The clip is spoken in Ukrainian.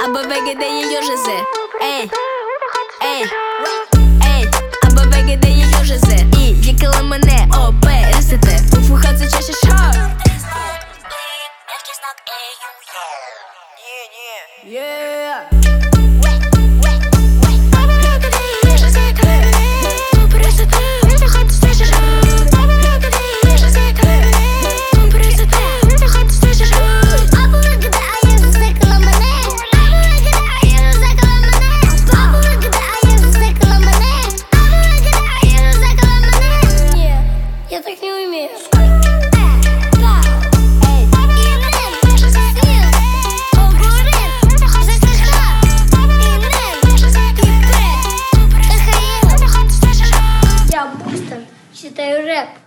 або вигидає южизи. Ей, ей, або вигидає южизи. І їкала мене, пересити. Фуха це чаще шо. Я так не умею. Я Бустон, читаю рэп.